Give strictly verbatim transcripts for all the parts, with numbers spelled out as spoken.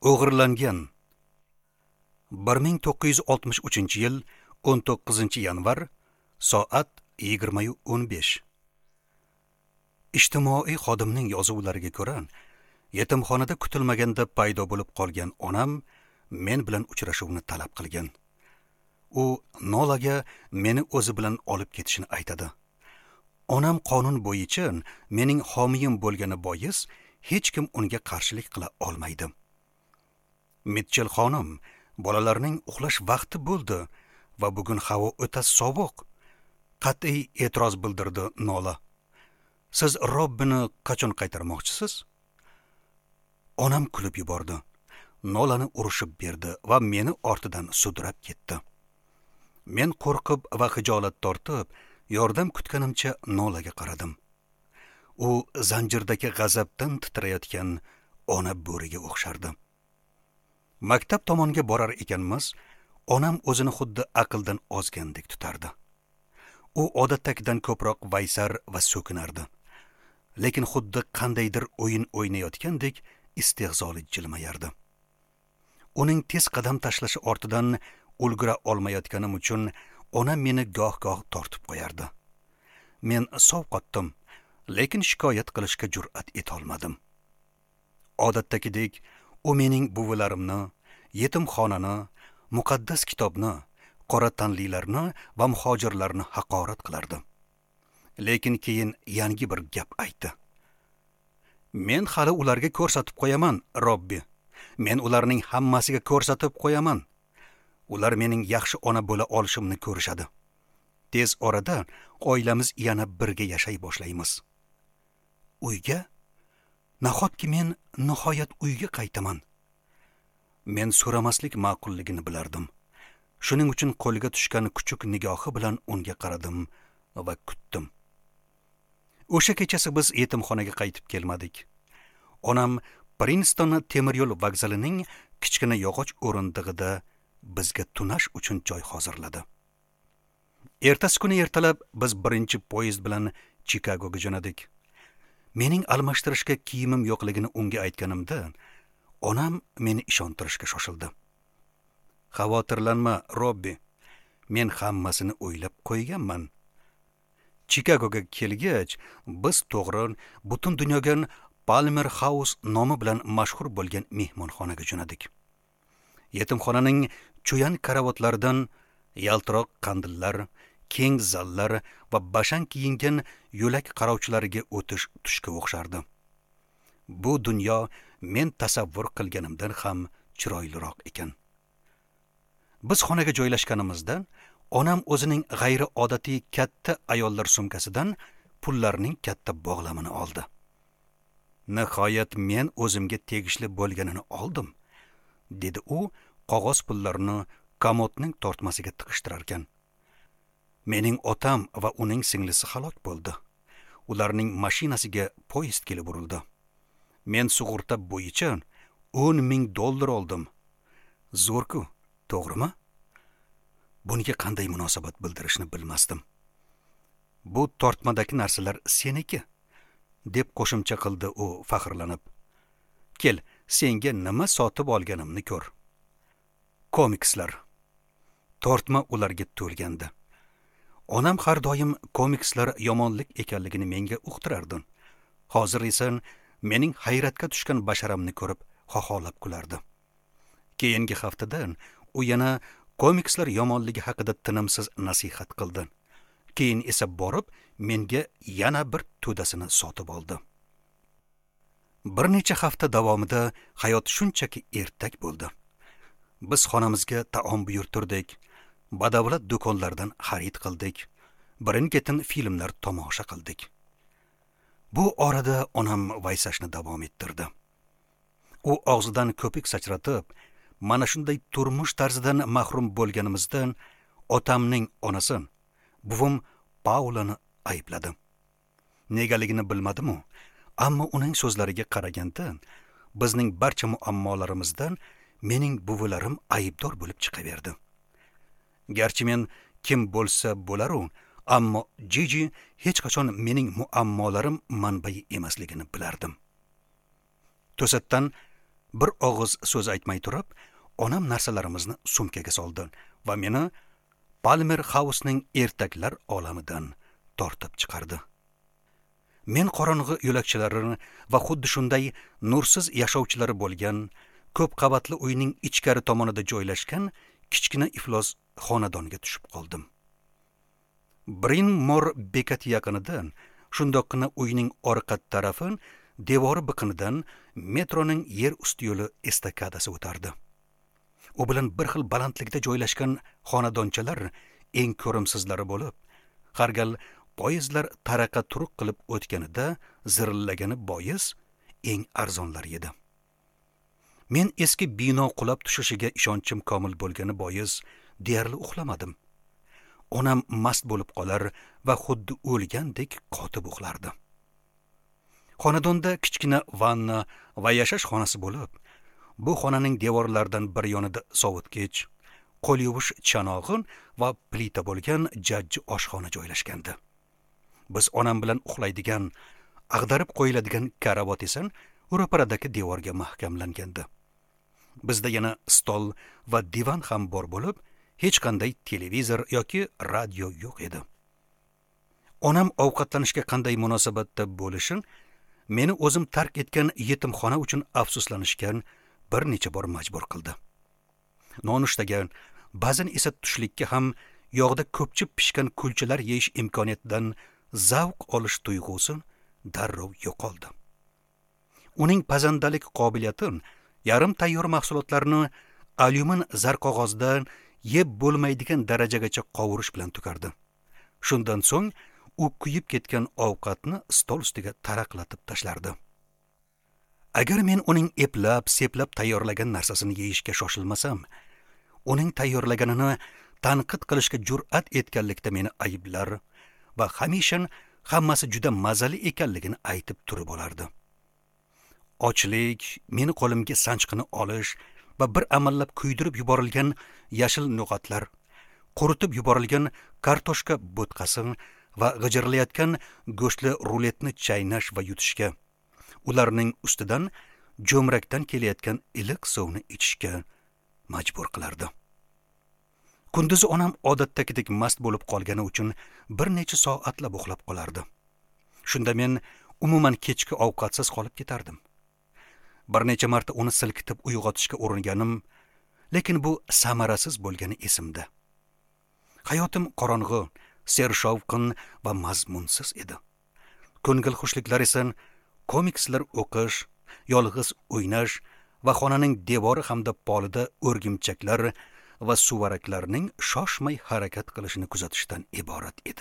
O'g'irlangan. bir ming to'qqiz yuz oltmish uchinchi yil o'n to'qqizinchi yanvar soat yigirma o'n besh. Ijtimoiy xodimning yozuvlariga ko'ra, yetimxonada kutilmaganda paydo bo'lib qolgan onam men bilan uchrashuvni talab qilgan. U Nolaga meni o'zi bilan olib ketishini aytadi. Onam qonun bo'yicha mening homiyim bo'lgani bois hech kim unga qarshilik qila olmaydi. Mitchell xonim, bolalarning uxlash vaqti bo'ldi va bugun havo o'ta sovuq. Qat'iy e'tiroz bildirdi Nola. Siz Robbini qachon qaytarmoqchisiz? Onam kulib yubordi. Nolani urishib berdi va meni ortidan sudrab ketdi. Men qo'rqib va xijolat tortib, yordam kutganimcha Nolaga qaradim. U zanjirdagi g'azabdan titrayotgan ona bo'riga o'xshardi. Maktab tomonga borar ekanmiz, onam o'zini xuddi aqldan ozgandek tutardi. U odatdagidan ko'proq vaysar va so'kinardi. Lekin xuddi qandaydir o'yin o'ynayotgandek istehzoli jilmayardi. Uning tez qadam tashlashi ortidan ulgura olmayotganim uchun onam meni goh-goh tortib qo'yardi. Men sovqotdim, lekin shikoyat qilishga jur'at etolmadim. Odatdagidek u mening buvilarimni, yetimxonani, muqaddas kitobni, qora tanlilarni va muhojirlarni haqorat qilardi. Lekin keyin yangi bir gap aytdi. Men hali ularga ko'rsatib qo'yaman, Robbi. Men ularning hammasiga ko'rsatib qo'yaman. Ular mening yaxshi ona bo'la olishimni ko'rishadi. Tez orada oilamiz yana birga yashay boshlaymiz. Uyga? Nahotki men nihoyat uyga qaytaman. Men so'ramaslik ma'qulligini bilardim. Shuning uchun qo'liga tushgan kuchuk nigohi bilan unga qaradim va kutdim. O'sha kechasi biz yetimxonaga qaytib kelmadik. Onam Princeton temir yo'l vokzalining kichkina yog'och o'rindig'ida bizga tunash uchun joy hozirladi. Ertasi kuni ertalab biz birinchi poyezd bilan Chikagoga jo'nadik. Mening almashtirishga kiyimim yo'qligini unga aytganimda, onam meni ishontirishga shoshildi. Xavotirlanma, Robbi. Men hammasini o'ylab qo'yganman. Chikagoga kelgach, biz to'g'ri butun dunyoga Palmer House nomi bilan mashhur bo'lgan mehmonxonaga jo'nadik. Yetimxonaning cho'yan karavotlaridan yaltiroq qandillar, keng zallar va bashang kiyingan yo'lak qarovchilariga o'tish tushga o'xshardi. Bu dunyo men tasavvur qilganimdan ham chiroyliroq ekan. Biz xonaga joylashganimizda onam o'zining g'ayriodatiy katta ayollar sumkasidan pullarning katta bog'lamini oldi. Nihoyat men o'zimga tegishli bo'lganini oldim, dedi u qog'oz pullarni komodning tortmasiga tiqishtirar ekan. Mening otam va uning singlisi halok bo'ldi. Ularning mashinasiga poyezd kelib urildi. Men sug'urta bo'yicha o'n ming dollar oldim. Zo'rku, to'g'rimi? Bunga qanday munosabat bildirishni bilmasdim. Bu tortmadagi narsalar seniki, deb qo'shimcha qildi u faxrlanib. Kel, senga nima sotib olganimni ko'r. Komikslar. Tortma ularga to'lgandi. Onam har doim komikslar yomonlik ekanligini menga uqtirardi. Hozir esa mening hayratga tushgan basharamni ko'rib xoxolab kulardi. Keyingi haftadan u yana komikslar yomonligi haqida tinimsiz nasihat qildi. Keyin esa borib menga yana bir to'dasini sotib oldi. Bir necha hafta davomida hayot shunchaki ertak bo'ldi. Biz xonamizga taom buyurtirdik, badavlat do'konlardan xarid qildik, birin-ketin filmlar tomosha qildik. Bu orada onam vaysashni davom ettirdi. U og'zidan ko'pik sachratib, mana shunday turmush tarzidan mahrum bo'lganimizdan otamning onasi, buvim Paulani aybladi. Negaligini bilmadim-u, ammo uning so'zlariga qaraganda bizning barcha muammolarimizdan mening buvilarim aybdor bo'lib chiqaverdi. Garchi men kim bo'lsa bo'lar-u, ammo Gigi hech qachon mening muammolarim manbai emasligini bilardim. To'satdan Bir og'iz so'z aytmay turib, onam narsalarimizni sumkaga soldi va meni Palmer House'ning ertaklar olamidan tortib chiqardi. Men qorong'i yo'lakchalarini va xuddi shunday nursiz yashovchilari bo'lgan ko'p qavatli uyning ichkari tomonida joylashgan kichkina iflos xonadonga tushib qoldim. Brynmore bekati yaqinidan, shundoqqina uyning orqa tarafi devori biqinidan metroning yer usti yo'li estakadasi o'tardi. U bilan bir xil balandlikda joylashgan xonadonchalar eng ko'rimsizlari bo'lib, har gal poyezdlar taraqa turuq qilib o'tganida zirillagani bois eng arzonlari edi. Men eski bino qulab tushishiga ishonchim komil bo'lgani bois deyarli uxlamadim. Onam mast bo'lib qolar va xuddi o'lgandek qotib uxlardi. Xonadonda kichkina vanna va yashash xonasi bo'lib, bu xonaning devorlaridan bir yonida sovutgich, qo'l yuvish chanog'in va plita bo'lgan jajji oshxona joylashgandi. Biz onam bilan uxlaydigan, ag'darib qo'yiladigan karavot esa ro'paradagi devorga mahkamlangandi. Bizda yana stol va divan ham bor bo'lib, hech qanday televizor yoki radio yo'q edi. Onam ovqatlanishga qanday munosabatda bo'lishin meni o'zim tark etgan yetimxona uchun afsuslanishga bir necha bor majbur qildi. Nonushtaga, ba'zan esa tushlikka ham yog'da ko'pchib pishgan kulchalar yeyish imkoniyatidan zavq olish tuyg'usi darrov yo'qoldi. Uning pazandalik qobiliyati yarim tayyor mahsulotlarni alyumin zarqog'ozdan yeb bo'lmaydigan darajagacha qovurish bilan tugardi. Shundan so'ng u kuyib ketgan ovqatni stol ustiga taraqlatib tashlardi. Agar men uning eplab, seplab tayyorlagan narsasini yeyishga shoshilmasam, uning tayyorlaganini tanqid qilishga jur'at etganlikda meni ayblar va hamisha hammasi juda mazali ekanligini aytib turib olardi. Ochlik meni qo'limga sanchqini olish va bir amallab kuydirib yuborilgan yashil no'g'atlar, quritib yuborilgan kartoshka bo'tqasi va g'ijirlayotgan go'shtli ruletni chaynash va yutishga, ularning ustidan jo'mrakdan kelayotgan iliq suvni ichishga majbur qilardi. Kunduzi onam odatdagidek mast bo'lib qolgani uchun bir necha soatlab uxlab qolardi. Shunda men umuman kechki ovqatsiz qolib ketardim. Bir necha marta uni silkitib uyg'otishga uringanim, lekin bu samarasiz bo'lgani esimda. Hayotim qorong'i, sershovqin va mazmunsiz edi. Ko'ngil xushliklar esa komikslar o'qish, yolg'iz o'ynash va xonaning devori hamda polida o'rgimchaklar va suvaraklarning shoshmay harakat qilishini kuzatishdan iborat edi.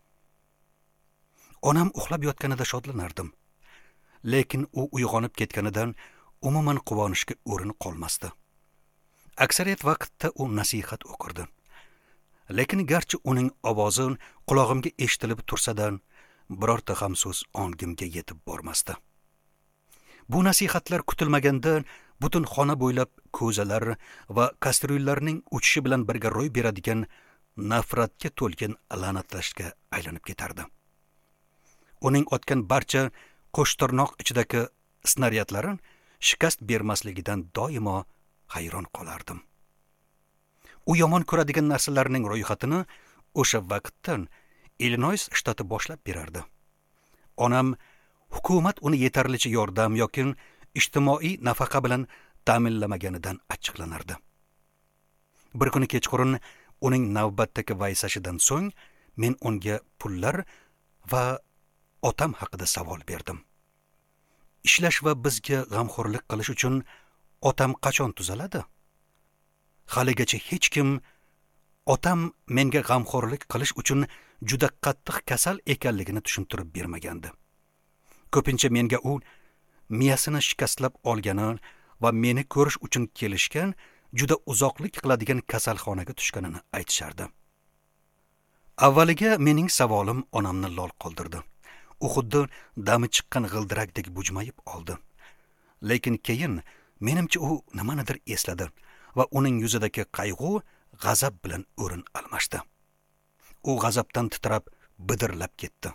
Onam uxlab yotganida shodlanardim, lekin u uyg'onib ketganidan umuman quvonishga o'rin qolmasdi. Aksariyat vaqtda u nasihat o'qirdi. Lekin garchi uning ovozi qulog'imga eshitilib tursa-dan, birorta ham so'z ongimga yetib bormasdi. Bu nasihatlar kutilmaganda butun xona bo'ylab ko'zalar va kastrullarning uchishi bilan birga ro'y beradigan nafratga to'lgan la'natlashga aylanib ketardi. Uning otgan barcha qo'shtirnoq ichidagi snaryadlari shikast bermasligidan doimo hayron qolardim. U yomon ko'radigan narsalarning ro'yxatini o'sha vaqtdan Illinois shtati boshlab berardi. Onam hukumat uni yetarlicha yordam yoki ijtimoiy nafaqa bilan ta'minlamaganidan achchiqlanardi. Bir kuni kechqurun uning navbatdagi vaysashidan so'ng men unga pullar va otam haqida savol berdim. Ishlash va bizga g'amxo'rlik qilish uchun otam qachon tuzaladi? Haligacha hech kim otam menga g'amxo'rlik qilish uchun juda qattiq kasal ekanligini tushuntirib bermagandi. Ko'pincha menga u miyasini shikastlab olgani va meni ko'rish uchun kelishgan juda uzoqlik qiladigan kasalxonaga tushganini aytishardi. Avvaliga mening savolim onamni lol qoldirdi. U xuddi dami chiqqan g'ildirakdek bujmayib oldi. Lekin keyin menimcha u nimanidir esladi va uning yuzidagi qayg'u g'azab bilan o'rin almashdi. U g'azabdan titrab bidirlab ketdi.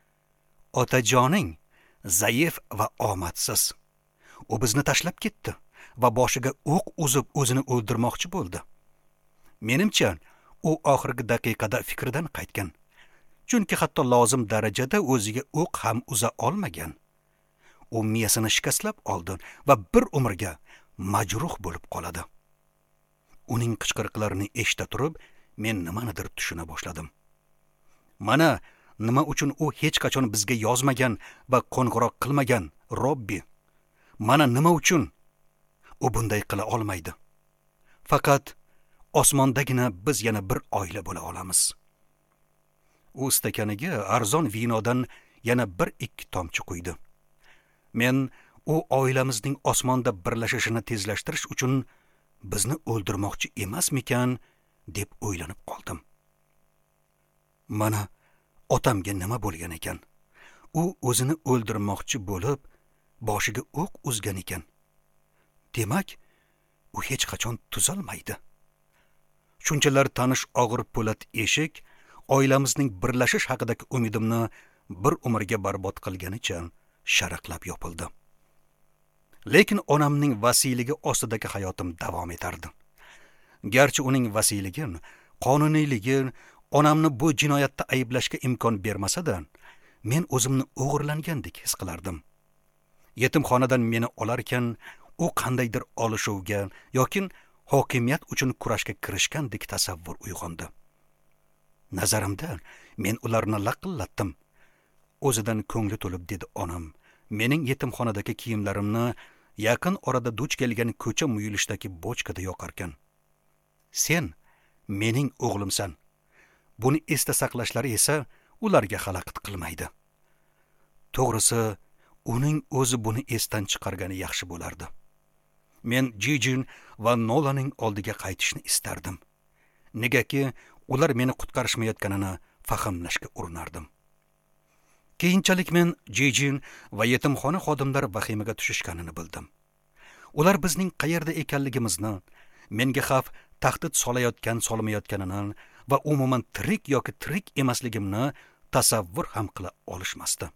Otajoning zaif va omadsiz. U bizni tashlab ketdi va boshiga o'q uzib o'zini o'ldirmoqchi bo'ldi. Menimcha, u oxirgi daqiqada fikridan qaytgan. Chunki hatto lozim darajada o'ziga o'q ham uza olmagan. U miyasini shikastlab oldi va bir umrga majruh bo'lib qoladi. Uning qichqiriqlarini eshita turib, men nimanidir tushuna boshladim. Mana nima uchun u hech qachon bizga yozmagan va qo'ng'iroq qilmagan, Robbi. Mana nima uchun u bunday qila olmaydi. Faqat osmondagina biz yana bir oila bo'la olamiz. U stakaniga arzon vinodan yana bir ikki tomchi quydi. Men u oilamizning osmonda birlashishini tezlashtirish uchun bizni o'ldirmoqchi emasmikan deb o'ylanib qoldim. Mana otamga nima bo'lgan ekan? U o'zini o'ldirmoqchi bo'lib, boshiga o'q uzgan ekan. Demak, u hech qachon tuzalmaydi. Shunchalar tanish og'ir po'lat eshik oilamizning birlashish haqidagi umidimni bir umrga barbod qilganicha sharaqlab yopildi. Lekin onamning vasiyligi ostidagi hayotim davom etardi. Garchi uning vasiyligi, qonuniyligi onamni bu jinoyatda ayblashga imkon bermasa-da, men o'zimni o'g'irlangandek his qilardim. Yetimxonadan meni olarkan, u qandaydir olishuvga yoki hokimiyat uchun kurashga kirishgandek tasavvur uyg'ondi. Nazarimda men ularni laqillatdim. O'zidan ko'ngli to'lib dedi onam, mening yetimxonadagi kiyimlarimni yaqin orada duch kelgan ko'cha muyilishdagi bochkada yoqarkan. Sen mening o'g'limsan. Buni esda saqlashlari esa ularga xalaqit qilmaydi. To'g'risi, uning o'zi buni esdan chiqargani yaxshi bo'lardi. Men Jijin va Nolaning oldiga qaytishni istardim. Negaki ular meni qutqarishmayotganini fahmlashga urinardim. Keyinchalik men Jijin va yetimxona xodimlari vahimaga tushishganini bildim. Ular bizning qayerda ekanligimizni, menga xavf tahdid solayotgan solmayotganini va umuman tirik yoki tirik emasligimni tasavvur ham qila olishmasdi.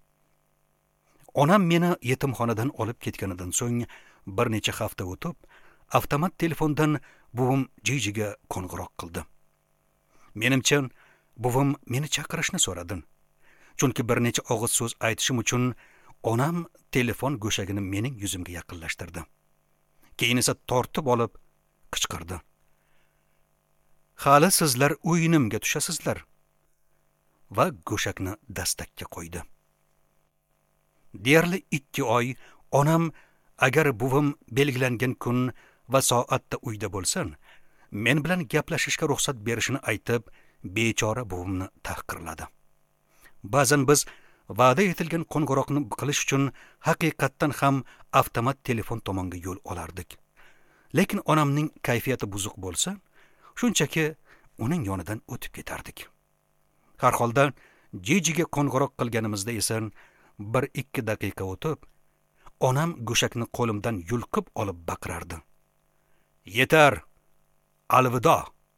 Onam meni yetimxonadan olib ketganidan so'ng bir necha hafta o'tib, avtomat telefondan buvim Jijiga qo'ng'iroq qildi. Menimcha, buvim meni chaqirishni so'radi. Chunki bir necha og'iz so'z aytishim uchun onam telefon go'shagini mening yuzimga yaqinlashtirdi. Keyin esa tortib olib qichqirdi. Hali sizlar o'yinimga tushasizlar. Va go'shakni dastakka qo'ydi. Deyarli ikki oy onam agar buvim belgilangan kun va soatda uyda bo'lsa, men bilan gaplashishga ruxsat berishini aytib, bechora buvimni tahqirladi. Ba'zan biz va'da etilgan qo'ng'iroqni qilish uchun haqiqatdan ham avtomat telefon tomonga yo'l olardik. Lekin onamning kayfiyati buzuq bo'lsa, shunchaki uning yonidan o'tib ketardik. Har holda Jijiga qo'ng'iroq qilganimizda esa bir ikki daqiqa o'tib, onam go'shakni qo'limdan yulqib olib baqirardi. Yetar! Alvido!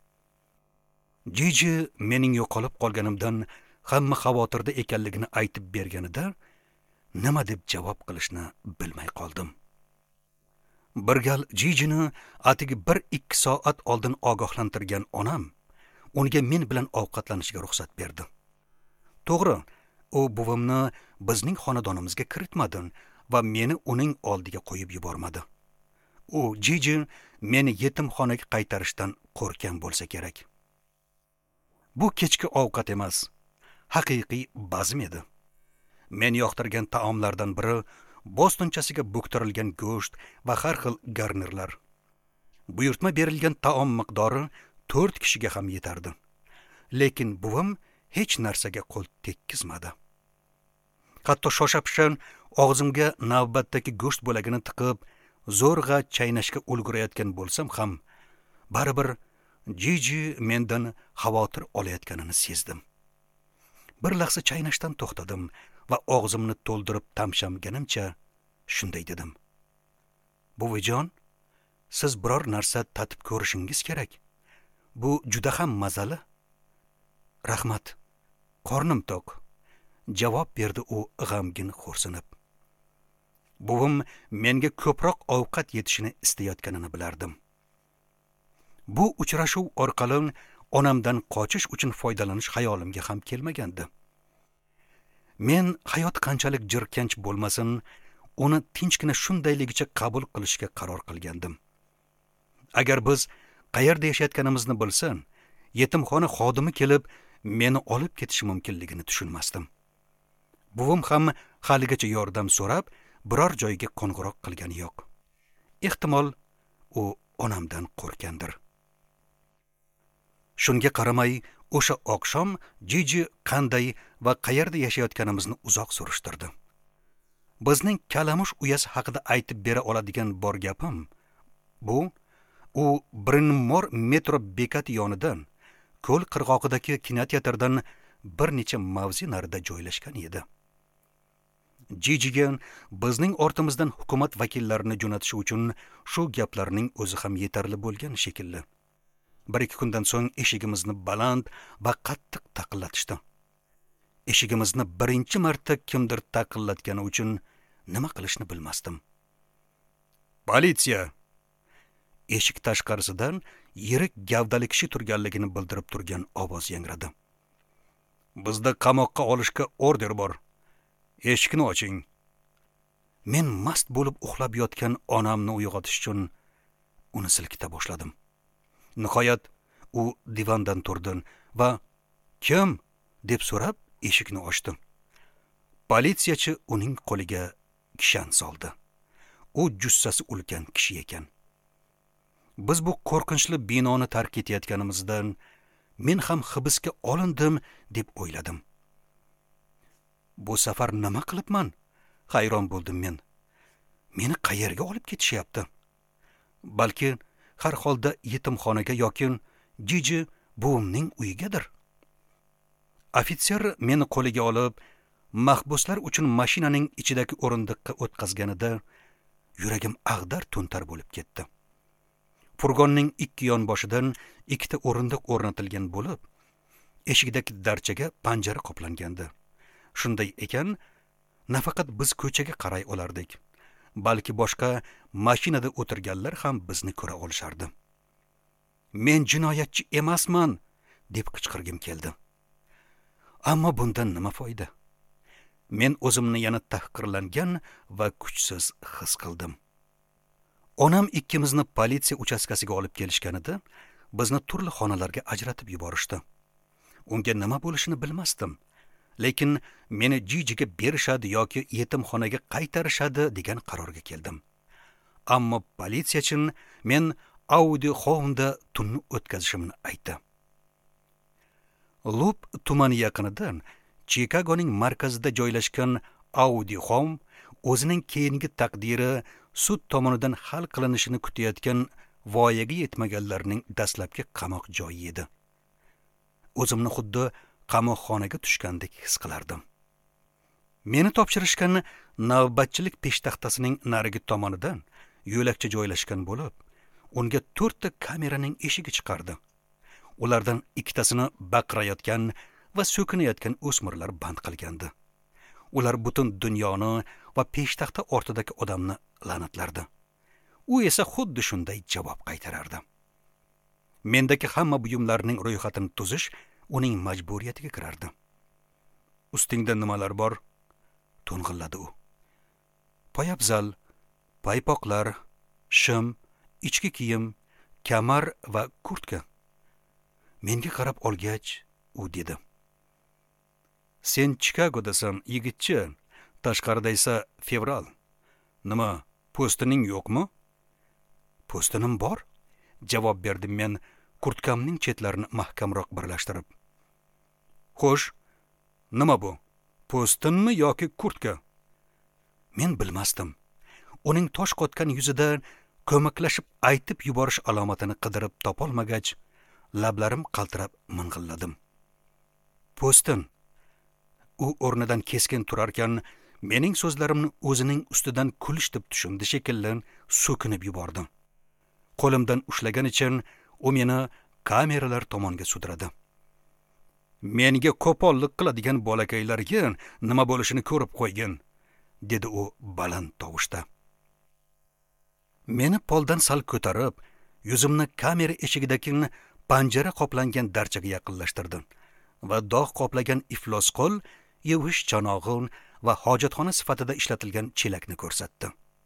Jiji mening yo'qolib qolganimdan hamma xavotirda ekanligini aytib berganida nima deb javob qilishni bilmay qoldim. Bir gal Jijini atigi bir ikki soat oldin ogohlantirgan onam unga men bilan ovqatlanishga ruxsat berdi. To'g'ri, u buvimni bizning xonadonimizga kiritmadi va meni uning oldiga qo'yib yubormadi. U Jiji meni yetimxonaga qaytarishdan qo'rqgan bo'lsa kerak. Bu kechki ovqat emas, haqiqiy bazm edi. Men yoqtirgan taomlardan biri bostonchasiga bo'ktirilgan go'sht va har xil garnirlar. Buyurtma berilgan taom miqdori to'rt kishiga ham yetardi. Lekin buvim hech narsaga qo'l tekkizmadi. Hatto shosha-pishan og'zimga navbatdagi go'sht bo'lagini tiqib, zo'rg'a chaynashga ulgurayotgan bo'lsam ham, baribir Jiji mendan xavotir olayotganini sezdim. Bir lahza chaynashdan to'xtadim va og'zimni to'ldirib tamshamganimcha shunday dedim. Buvijon, siz biror narsa tatib ko'rishingiz kerak. Bu juda ham mazali. Rahmat. Qornim to'q, javob berdi u g'amgin xo'rsinib. buvim menga ko'proq ovqat yetishini istayotganini bilardim. Bu uchrashuv orqali onamdan qochish uchun foydalanish xayolimga ham kelmagandi. Men hayot qanchalik jirkanch bo'lmasin, uni tinchgina shundayligicha qabul qilishga qaror qilgandim. Agar biz qayerda yashayotganimizni bilsam, yetimxona xodimi kelib meni olib ketishi mumkinligini tushunmasdim. Buvim ham haligacha yordam so'rab, biror joyga qo'ng'iroq qilgani yo'q. Ehtimol u onamdan qo'rqgandir. Shunga qaramay, o'sha oqshom Jiji qanday va qayerda yashayotganimizni uzoq surishtirdi. Bizning kalamush uyasi haqida aytib bera oladigan bor gapim bu, u Brynmor metro bekati yonidan, ko'l qirg'og'idagi kinoteatrdan bir necha mavzi narida joylashgan edi. Jijiga bizning ortimizdan hukumat vakillarini jo'natish uchun shu gaplarning o'zi ham yetarli bo'lgan shekilli. Bir ikki kundan so'ng eshigimizni baland va qattiq taqillatishdi. Eshigimizni birinchi marta kimdir taqillatgani uchun nima qilishni bilmasdim. Politsiya! Eshik tashqarisidan yirik gavdali kishi turganligini bildirib turgan ovoz yangradi. Bizda qamoqqa olishga order bor. Eshikni oching. Men mast bo'lib uxlab yotgan onamni uyg'otish uchun uni silkita boshladim. Nihoyat u divandan turdi va "Kim?" deb so'rab eshikni ochdi. Politsiyachi uning qo'liga kishan soldi. U jussasi ulkan kishi ekan. Biz bu qo'rqinchli binoni tark etayotganimizdan men ham hibsga olindim deb o'yladim. Bu safar nima qilibman? Hayron bo'ldim men. Meni qayerga olib ketishyapti? Balki har holda yetimxonaga yoki Jiji buvimning uyigadir. Ofitser meni qo'liga olib, mahbuslar uchun mashinaning ichidagi o'rindiqqa o'tkazganida yuragim ag'dar to'ntar bo'lib ketdi. Furgonning ikki yon boshidan ikkita o'rindiq o'rnatilgan bo'lib, eshikdagi darchaga panjara qoplangandi. Shunday ekan, nafaqat biz ko'chaga qaray olardik, balki boshqa mashinada o'tirganlar ham bizni ko'ra olishardi. Men jinoyatchi emasman deb qichqirgim keldi. Ammo bundan nima foyda? Men o'zimni yana tahqirlangan va kuchsiz his qildim. Onam ikkimizni politsiya uchastkasiga olib kelishganida, bizni turli xonalarga ajratib yuborishdi. Unga nima bo'lishini bilmasdim, lekin meni Jijiga berishadi yoki yetimxonaga qaytarishadi degan qarorga keldim. Ammo politsiyachi men Audi Home'da tunni o'tkazishimni aytdi. Loop tumani yaqinidan Chicagoning markazida joylashgan Audi Home o'zining keyingi taqdiri sud tomonidan hal qilinishini kutayotgan voyaga yetmaganlarning dastlabki qamoq joyi edi. O'zimni xuddi qamoqxonaga tushgandek his qilardim. Meni topshirishgan navbatchilik peshtaxtasining narigi tomonidan yo'lakcha joylashgan bo'lib, unga to'rtta kameraning eshigi chiqardi. Ulardan ikkitasini baqirayotgan va so'kinayotgan o'smirlar band qilgandi. Ular butun dunyoni va peshtaxta ortidagi odamni la'natlardi. U esa xuddi shunday javob qaytarardi. Mendagi hamma buyumlarning ro'yxatini tuzish uning majburiyatiga kirardi. Ustingda nimalar bor? To'ng'illadi u. Poyabzal, paypoqlar, shim, ichki kiyim, kamar va kurtka. Menga qarab olgach, u dedi: Sen Chicagodasan, yigitchi, tashqarida esa fevral. Nima, postining yo'qmi? Postinim bor, javob berdim men, kurtkamning chetlarini mahkamroq birlashtirib. Xo'sh, nima bu? Postinmi yoki kurtka? Men bilmasdim. Uning tosh qotgan yuzida ko'maklashib aytib yuborish alomatini qidirib topolmagach, lablarim qaltirab ming'illadim. Postin. U o'rnidan keskin turarkan, mening so'zlarimni o'zining ustidan kulish deb tushundi shekilli, so'kinib yubordi. Qo'limdan ushlagan uchun u meni kameralar tomonga sudradi. Menga qo'pollik qiladigan bolakaylarga nima bo'lishini ko'rib qo'ygin. dedi u baland tovushda. Meni poldan sal ko'tarib, yuzimni kamera eshigidagi panjara qoplangan darchaga yaqinlashtirdi va dog' qoplagan iflos qo'l, yuvish chanog'in va hojatxona sifatida ishlatilgan chelakni ko'rsatdi.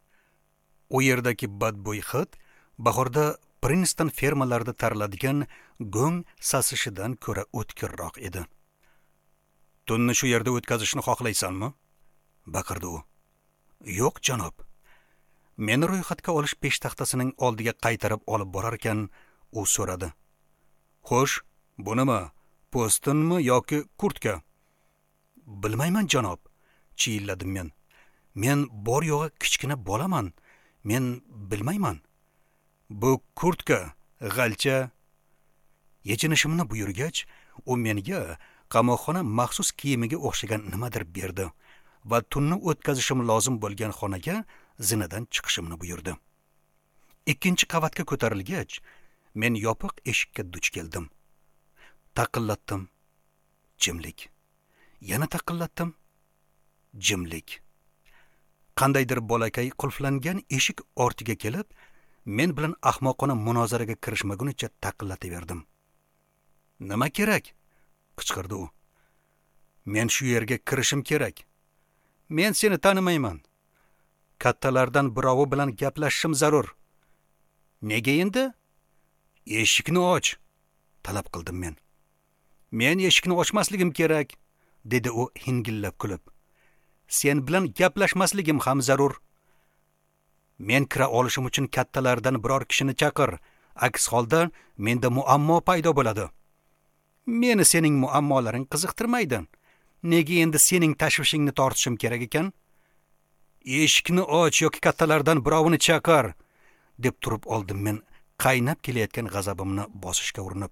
U yerdagi badbo'y hid bahorda Princeton fermalarida tariladigan go'ng sasishidan ko'ra o'tkirroq edi. "Tunni shu yerda o'tkazishni xohlaysanmi?" baqirdi u. "Yo'q, janob." Meni ro'yxatga olish peshtaxtasining oldiga qaytarib olib borar ekan, u so'radi. "Xo'sh, bu nima? Postinmi yoki kurtka?" "Bilmayman, janob", chiyilladim men. "Men bor yo'g'i kichkina bolaman. Men bilmayman." "Bu kurtka, g'alcha." Yechinishimni buyurgach, u menga qamoqxona maxsus kiyimiga o'xshagan nimadir berdi va tunni o'tkazishim lozim bo'lgan xonaga zinadan chiqishimni buyurdi. Ikkinchi qavatga ko'tarilgach, men yopiq eshikka duch keldim. Taqillatdim. Jimlik. Yana taqillatdim. Jimlik. Qandaydir bolakay qulflangan eshik ortiga kelib, men bilan ahmoqona munozaraga kirishmagunicha taqillataverdim. "Nima kerak?" qichqirdi u. "Men shu yerga kirishim kerak. Men seni tanimayman. Kattalardan birovi bilan gaplashishim zarur." "Nega endi?" "Eshikni och", talab qildim men. "Men eshikni ochmasligim kerak", dedi u hingillab kulib. "Sen bilan gaplashmasligim ham zarur. Men kira olishim uchun kattalardan biror kishini chaqir. Aks holda menda muammo paydo bo'ladi." "Meni sening muammolaring qiziqtirmaydi. Nega endi sening tashvishingni tortishim kerak ekan?" "Eshikni och yoki kattalardan birovini chaqir", deb turib oldim men qaynab kelayotgan g'azabimni bosishga urinib.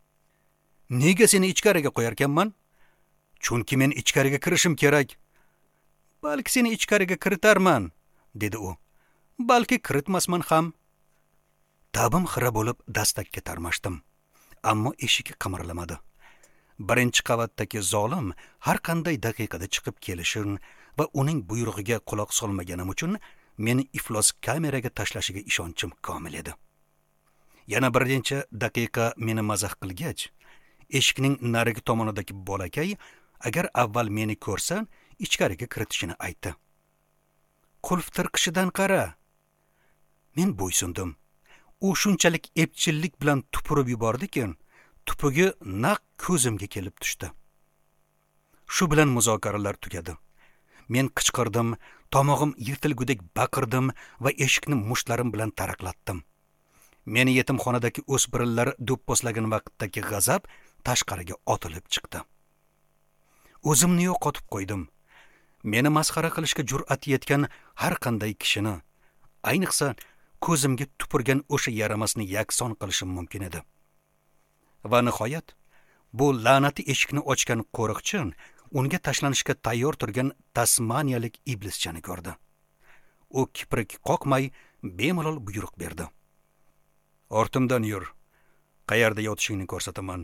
"Nega seni ichkariga qo'yarkanman?" "Chunki men ichkariga kirishim kerak." "Balki seni ichkariga kiritarman", dedi u. "Balki kiritmasman ham." Tabim xira bo'lib dastakka tarmashdim, ammo eshik qimirlamadi. Birinchi qavatdagi zolim har qanday daqiqada chiqib kelishin va uning buyrug'iga quloq solmaganim uchun meni iflos kameraga tashlashiga ishonchim komil edi. Yana bir necha daqiqa meni mazax qilgach, eshikning narigi tomonidagi bolakay agar avval meni ko'rsa, ichkariga kiritishini aytdi. "Qulf tirqishidan qara." Men bo'ysundim. U shunchalik epchillik bilan tupurib yubordi-ki, tupugi naq ko'zimga kelib tushdi. Shu bilan muzokaralar tugadi. Men qichqirdim, tomog'im yirtilgudek baqirdim va eshikni mushtlarim bilan taraqlatdim. Meni yetimxonadagi o'spirinlar do'pposlagan vaqtdagi g'azab tashqariga otilib chiqdi. O'zimni yo'qotib qo'ydim. Meni masxara qilishga jur'at yetgan har qanday kishini, ayniqsa ko'zimga tupurgan o'sha yaramasni yakson qilishim mumkin edi. Va nihoyat, bu la'nati eshikni ochgan qo'riqchi unga tashlanishga tayyor turgan tasmaniyalik iblischani ko'rdi. U kiprik qoqmay bemalol buyruq berdi. "Ortimdan yur. Qayerda yotishingni ko'rsataman."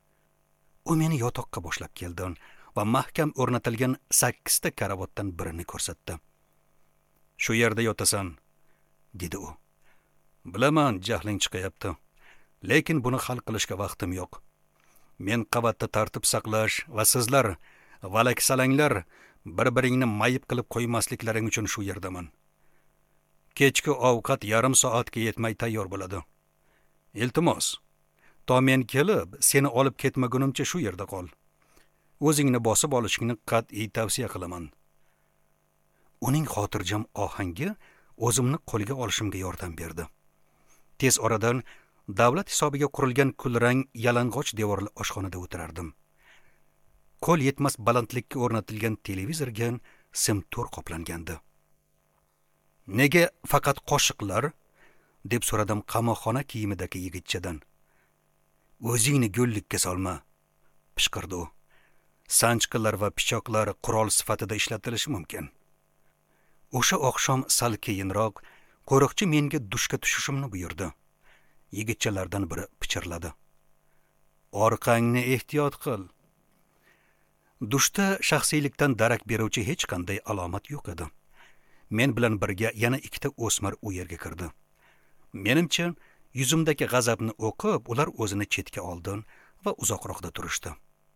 U meni yotoqqa boshlab keldi va mahkam o'rnatilgan sakkizta karavotdan birini ko'rsatdi. "Shu yerda yotasan", dedi u. "Bilaman, jahling chiqayapti, lekin buni hal qilishga vaqtim yo'q. Men qavatda tartib saqlash va sizlar, valaksalanglar, bir-biringni mayib qilib qo'ymasliklaring uchun shu yerdaman. Kechki ovqat yarim soatga yetmay tayyor bo'ladi. Iltimos, to men kelib seni olib ketmagunimcha shu yerda qol. O'zingni bosib olishingni qat'iy tavsiya qilaman." Uning xotirjam ohangi o'zimni qo'lga olishimga yordam berdi. Tez oradan davlat hisobiga qurilgan kulrang yalang'och devorli oshxonada o'tirardim. Qo'l yetmas balandlikka o'rnatilgan televizorga simto'r qoplangandi. "Nega faqat qoshiqlar?" deb so'radim qamoqxona kiyimidagi yigitchadan. "O'zingni go'llikka solma", pishqirdi u. "Sanchqilar va pichoqlar qurol sifatida ishlatilishi mumkin." O'sha oqshom sal keyinroq qo'riqchi menga dushga tushishimni buyurdi. Yigitchalardan biri pichirladi. "Orqangni ehtiyot qil." Dushda shaxsiylikdan darak beruvchi hech qanday alomat yo'q edi. men bilan birga yana ikkita o'smir u yerga kirdi. Menimcha, yuzimdagi g'azabni o'qib, ular o'zini chetga oldi va uzoqroqda turishdi.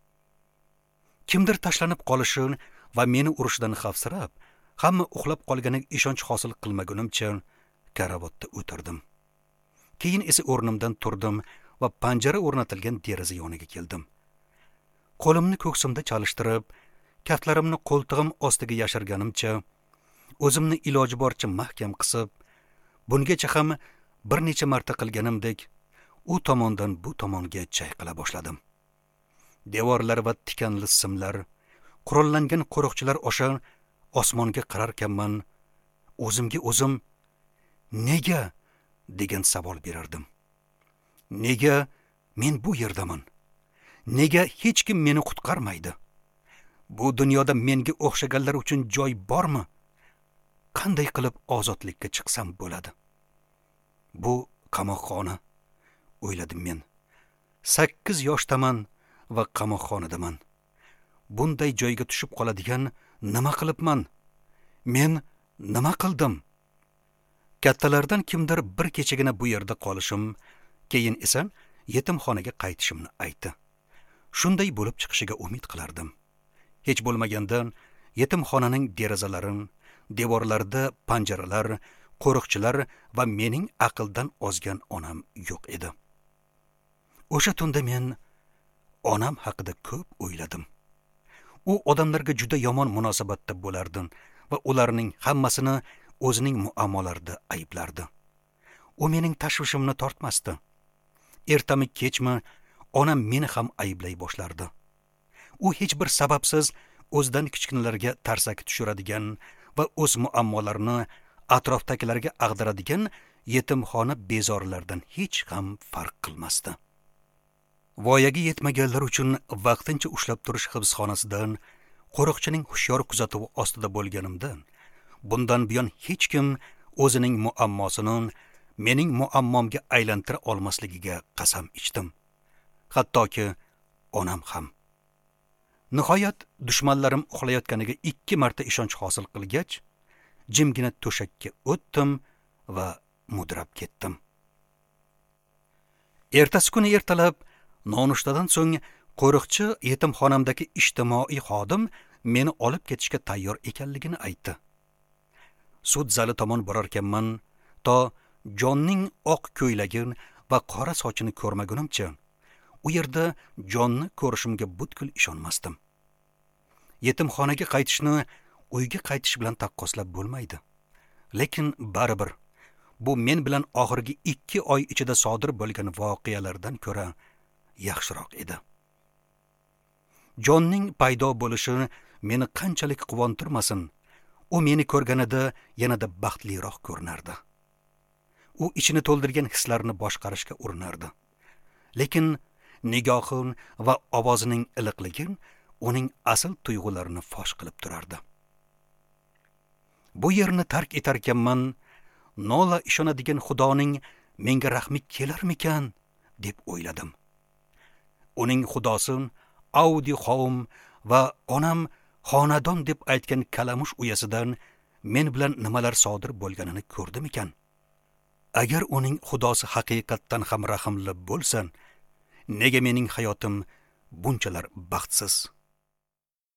Kimdir tashlanib qolishi va meni urishdan xavfsirab, hamma uxlab qolganiga ishonch hosil qilmagunimcha karavotda o'tirdim. Keyin esa o'rnimdan turdim va panjara o'rnatilgan deraza yoniga keldim. Qo'limni ko'ksimda chalishtirib, kaftlarimni qo'ltig'im ostiga yashirganimcha, o'zimni iloji boricha mahkam qisib, bungacha ham bir necha marta qilganimdek, u tomondan bu tomonga chayqala boshladim. Devorlar va tikanli simlar, qurollangan qo'riqchilar osha osmonga qararkanman, o'zimga o'zim nega degan savol berardim. Nega men bu yerdaman? Nega hech kim meni qutqarmaydi? Bu dunyoda menga o'xshaganlar uchun joy bormi? Qanday qilib ozodlikka chiqsam bo'ladi? Bu qamoqxona, o'yladim men. sakkiz yoshdaman va qamoqxonadaman. Bunday joyga tushib qoladigan nima qilibman? Men nima qildim? Kattalardan kimdir bir kechagina bu yerda qolishim, keyin esa yetimxonaga qaytishimni aytdi. Shunday bo'lib chiqishiga umid qilardim. Hech bo'lmagandan yetimxonaning derazalari, devorlarda panjaralar, qo'riqchilar va mening aqldan ozgan onam yo'q edi. O'sha tunda men onam haqida ko'p o'yladim. U odamlarga juda yomon munosabatda bo'lardi va ularning hammasini o'zining muammolarida ayblardi. U mening tashvishimni tortmasdi. Ertami kechmi onam meni ham ayblay boshlardi. U hech bir sababsiz o'zidan kichkinalarga tarsaki tushiradigan va o'z muammolarini atrofdagilarga ag'daradigan yetimxona bezorilardan hech ham farq qilmasdi. Voyaga yetmaganlar uchun vaqtincha ushlab turish hibsxonasidan qo'riqchining hushyor kuzatuvi ostida bo'lganimdan, bundan buyon hech kim o'zining muammosini mening muammomga aylantira olmasligiga qasam ichdim. Hattoki onam ham. Nihoyat dushmanlarim uxlayotganiga ikki marta ishonch hosil qilgach, jimgina to'shakka o'tdim va mudrab ketdim. Ertasi kuni ertalab nonushtadan so'ng qo'riqchi yetimxonamdagi ijtimoiy xodim meni olib ketishga tayyor ekanligini aytdi. Sud zali tomon borarkanman, to Jonning oq ko'ylagi va qora sochini ko'rmagunimcha, u yerda Jonni ko'rishimga butkul ishonmasdim. Yetimxonaga qaytishni uyga qaytish bilan taqqoslab bo'lmaydi. Lekin baribir bu men bilan oxirgi ikki oy ichida sodir bo'lgan voqealardan ko'ra yaxshiroq edi. Jonning paydo bo'lishi meni qanchalik quvontirmasin, u meni ko'rganida yanada baxtliroq ko'rinardi. U ichini to'ldirgan hislarni boshqarishga urinardi. Lekin nigohi va ovozining iliqligi uning asl tuyg'ularini fosh qilib turardi. Bu yerni tark etarkanman, nola ishonadigan Xudoning menga rahmi kelarmikan deb o'yladim. Uning xudosi Audi qavm va onam xonadon deb aytgan kalamush uyasidan men bilan nimalar sodir bo'lganini ko'rdim ekan. Agar uning xudosi haqiqatdan ham rahimli bo'lsa, nega mening hayotim bunchalar baxtsiz?